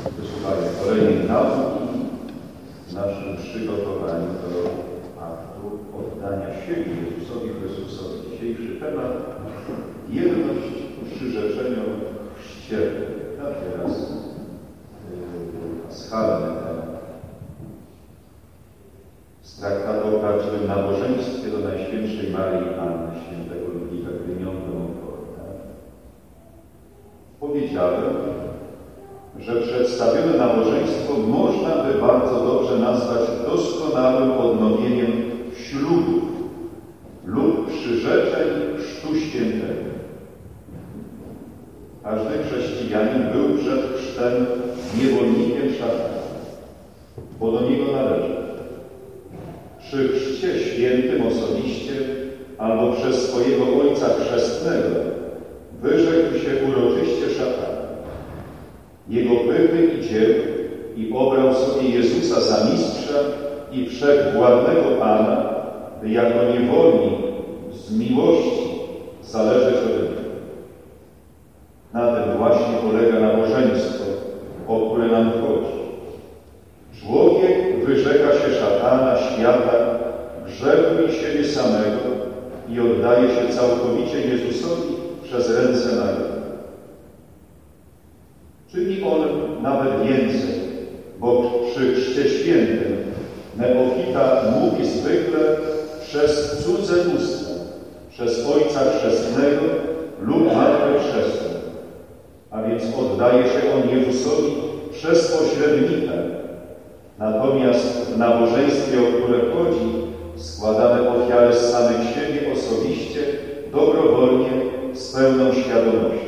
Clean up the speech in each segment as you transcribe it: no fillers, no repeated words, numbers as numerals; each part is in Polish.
wysłuchania kolejnej nauki w naszym przygotowaniu do aktu oddania siebie Jezusowi Chrystusowi. Dzisiejszy temat: wierność przyrzeczeniom w chrzcie. A teraz paschalny temat. Z traktatu o prawdziwym nabożeństwie do Najświętszej Maryi Panny, świętego Ludwika Grignon de Montfort. Powiedziałem, że przedstawione nabożeństwo można by bardzo dobrze nazwać doskonałym odnowieniem ślubów lub przyrzeczeń Chrztu Świętego. Każdy chrześcijanin był przed chrztem niewolnikiem szatana, bo do niego należy. Przy chrzcie świętym osobiście albo przez swojego ojca chrzestnego wyrzekł się uroczyście szatana, jego pychy i dzieł i obrał sobie Jezusa za mistrza i wszechwładnego Pana, by jako niewolnik z miłości zależeć ode mnie. Na tym właśnie polega nabożeństwo, o które nam chodzi. Człowiek wyrzeka się szatana, świata, grzechu i siebie samego i oddaje się całkowicie Jezusowi przez ręce Maryi. Czyni on nawet więcej, bo przy chrzcie świętym neofita mówi zwykle przez cudze usta, przez ojca chrzestnego lub matkę chrzestną, a więc oddaje się on Jezusowi przez pośrednika. Natomiast w nabożeństwie, o które chodzi, składamy ofiary z samych siebie osobiście, dobrowolnie, z pełną świadomością.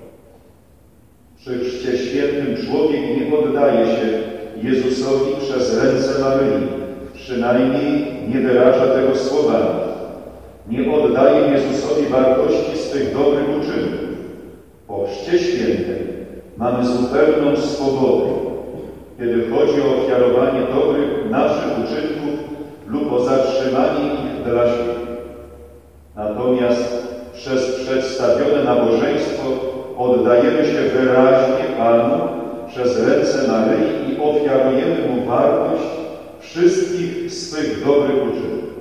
Przy chrzcie świętym człowiek nie oddaje się Jezusowi przez ręce Maryi, przynajmniej nie wyraża tego słowami. Nie oddaje Jezusowi wartości swych dobrych uczynków. Po chrzcie świętym mamy zupełną swobodę, kiedy chodzi o ofiarowanie dobrych naszych uczynków lub o zatrzymanie ich dla siebie. Natomiast przez przedstawione nabożeństwo oddajemy się wyraźnie Panu przez ręce Maryi i ofiarujemy Mu wartość wszystkich swych dobrych uczynków.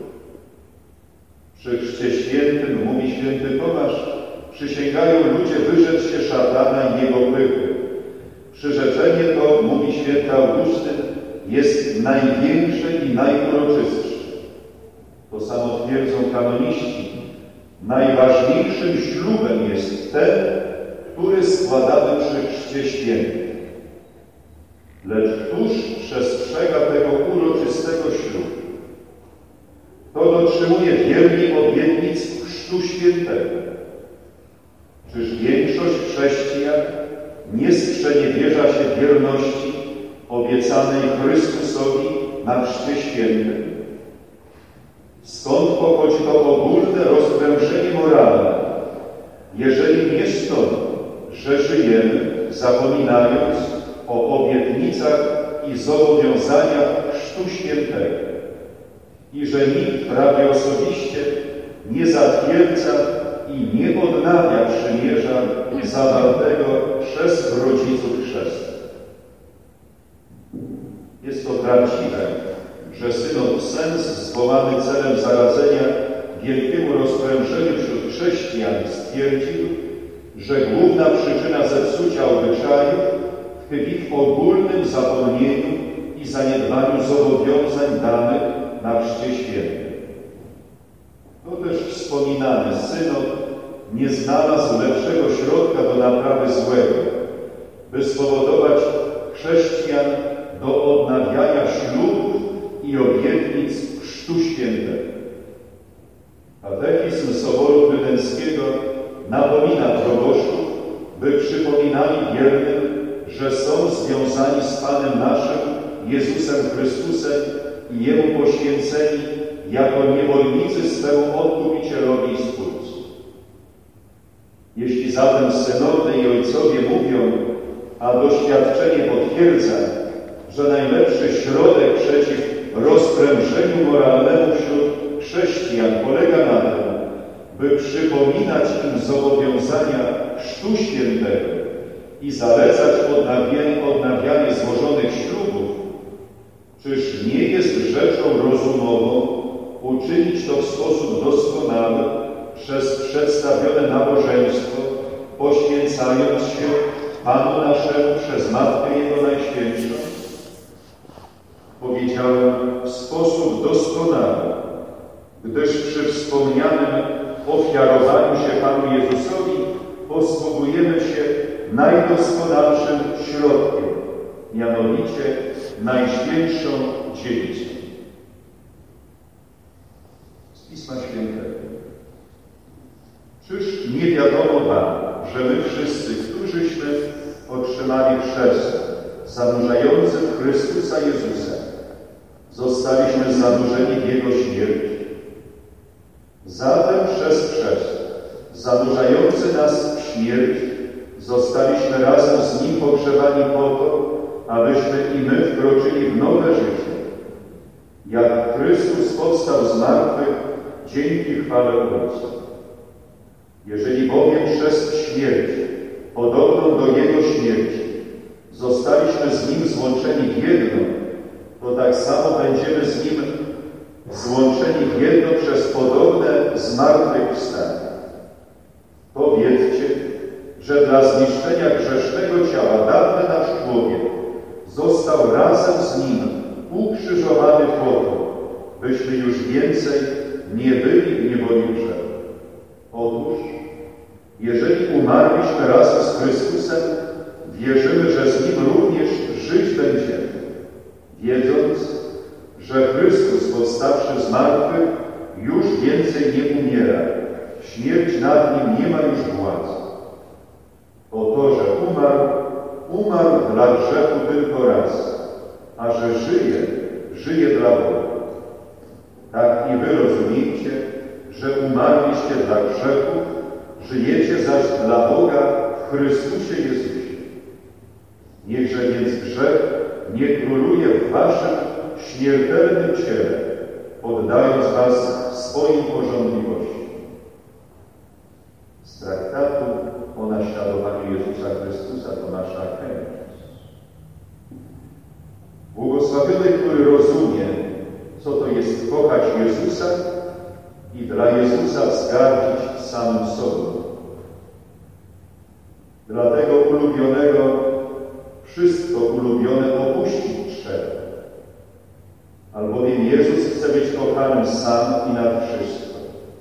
Przy chrzcie świętym, mówi święty Tomasz, przysięgają ludzie wyrzec się szatana i jego pychy. Przyrzeczenie to, mówi święty Augustyn, jest największe i najuroczystsze. To samo twierdzą kanoniści. Najważniejszym ślubem jest ten, który składamy przy chrzcie świętym. Lecz któż przestrzega tego uroczystego ślubu? Kto dotrzymuje wiernie obietnic chrztu świętego? Czyż większość chrześcijan nie sprzeniewierza się wierności obiecanej Chrystusowi na chrzcie świętym? Skąd pochodzi to ogólne rozprężenie moralne, jeżeli nie stąd, że żyjemy, zapominając o obietnicach i zobowiązaniach chrztu świętego i że nikt prawie osobiście nie zatwierdza i nie odnawia przymierza zawartego przez rodziców chrzestnych. Jest to prawdziwe, że synod Sens, zwołany celem zaradzenia wielkiemu rozprężeniu wśród chrześcijan, stwierdził, że główna przyczyna zepsucia obyczajów tkwi w ogólnym zapomnieniu i zaniedbaniu zobowiązań danych na chrzcie świętym. To też wspominany synod nie znalazł lepszego środka do naprawy złego, by spowodować chrześcijan do odnawiania ślubów i obietnic chrztu świętego. Katechizm Soboru Trydenckiego napomina proboszczów, by przypominali wiernym, że są związani z Panem naszym, Jezusem Chrystusem i Jemu poświęceni jako niewolnicy swemu Odkupicielowi i Stwórcy. Jeśli zatem synody i ojcowie mówią, a doświadczenie potwierdza, że najlepszy środek przeciw rozprężeniu moralnemu wśród chrześcijan polega na tym, by przypominać im zobowiązania chrztu świętego i zalecać odnawianie Czyż nie jest rzeczą rozumową uczynić to w sposób doskonały przez przedstawione nabożeństwo, poświęcając się Panu naszemu przez Matkę Jego Najświętszą? Powiedziałem w sposób doskonały, gdyż przy wspomnianym ofiarowaniu się Panu Jezusowi posługujemy się najdoskonalszym środkiem, mianowicie Najświętszą Dziewicą. Z Pisma Świętego. Czyż nie wiadomo wam, że my wszyscy, którzyśmy otrzymali chrzest zanurzający w Chrystusa Jezusa, zostaliśmy zanurzeni w Jego śmierć? Zatem przez chrzest zanurzający nas w śmierć zostaliśmy razem z Nim pogrzebani po to, abyśmy i my wkroczyli w nowe życie. Jak Chrystus powstał z martwych dzięki chwale Ojca. Jeżeli bowiem przez śmierć, podobną do Jego śmierci, zostaliśmy z Nim złączeni w jedno, to tak samo będziemy z Nim złączeni w jedno przez podobne zmartwychwstanie. To wiedzcie, że dla zniszczenia grzesznego ciała dawny nasz człowiek został razem z Nim ukrzyżowany po to, byśmy już więcej nie byli w niewoli grzechu. Otóż, jeżeli umarliśmy razem z Chrystusem, wierzymy, że z Nim również żyć będziemy, wiedząc, że Chrystus, powstawszy z martwych, już więcej nie umiera. Śmierć nad Nim nie ma już władzy. O to, że umarł dla grzechu tylko raz, a że żyje dla Boga. Tak i wy rozumiecie, że umarliście dla grzechu, żyjecie zaś dla Boga w Chrystusie Jezusie. Niechże więc grzech nie króluje w waszym śmiertelnym ciele, poddając was swoim porządliwościom. Z traktatu o naśladowaniu Jezusa Chrystusa Tomasza Akwińskiego. Błogosławiony, który rozumie, co to jest kochać Jezusa i dla Jezusa wzgardzić samym sobą. Dla tego ulubionego wszystko ulubione opuścić trzeba. Albowiem Jezus chce być kochanym sam i nad wszystko.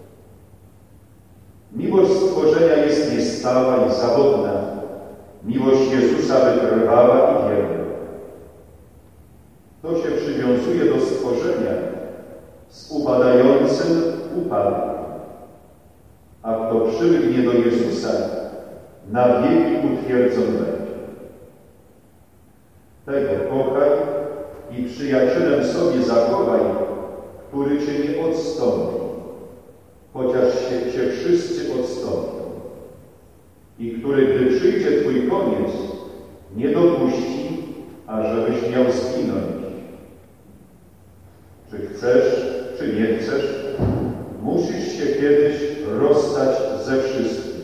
Miłość stworzenia jest niestała i zawodna. Miłość Jezusa wytrwała i wierna. Kto się przywiązuje do stworzenia, z upadającym upadnie. A kto przylgnie do Jezusa, na wieki utwierdzony będzie. Tego kochaj i przyjacielem sobie zachowaj, który cię nie odstąpi, chociaż cię wszyscy odstąpią. I który, gdy przyjdzie twój koniec, nie dopuści, ażebyś miał zginąć. Czy chcesz, czy nie chcesz, musisz się kiedyś rozstać ze wszystkim.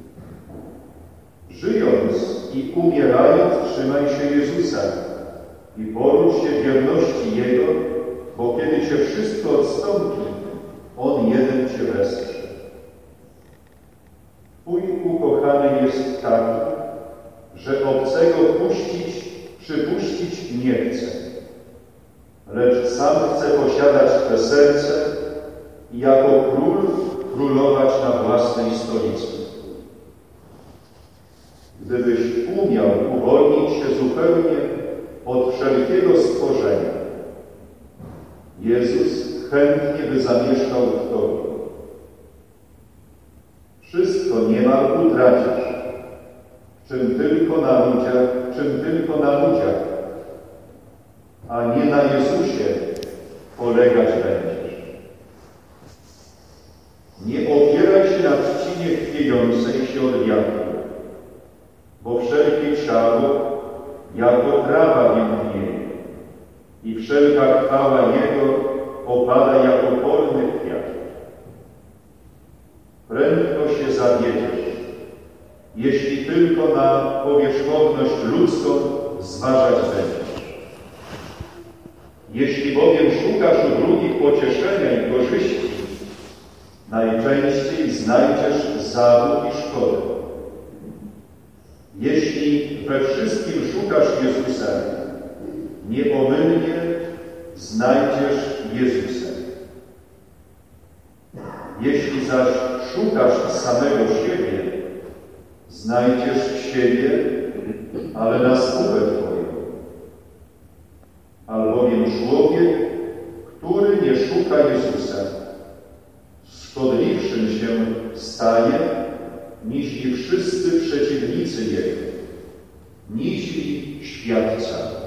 Żyjąc i umierając, trzymaj się Jezusa i porusz się wierności Jego, bo kiedy cię wszystko odstąpi, On jeden cię wesprze. Twój ukochany jest taki, że obcego przypuścić nie chce, lecz sam chce posiadać Twe serce i jako król królować na własnej stolicy. Gdybyś umiał uwolnić się zupełnie od wszelkiego stworzenia, Jezus chętnie by zamieszkał w Tobie. Wszystko niemal utracisz, czym tylko na ludziach, a nie na Jezusie polegać będziesz. Nie opieraj się na trzcinie chwiejącej się od wiatru, bo wszelkie ciało jako trawa więdnieje i wszelka chwała Jego opada jako polny kwiat. Prędko się zawiedziesz, jeśli tylko na powierzchowność ludzką zważać będziesz. Jeśli bowiem szukasz u drugich pocieszenia i korzyści, najczęściej znajdziesz zawód i szkodę. Jeśli we wszystkim szukasz Jezusa, niepomylnie znajdziesz Jezusa. Jeśli zaś szukasz samego siebie, znajdziesz siebie, ale na skórę Twoją. Albowiem człowiek, który nie szuka Jezusa, szkodliwszym się staje niż i wszyscy przeciwnicy Jego, niż i świadca.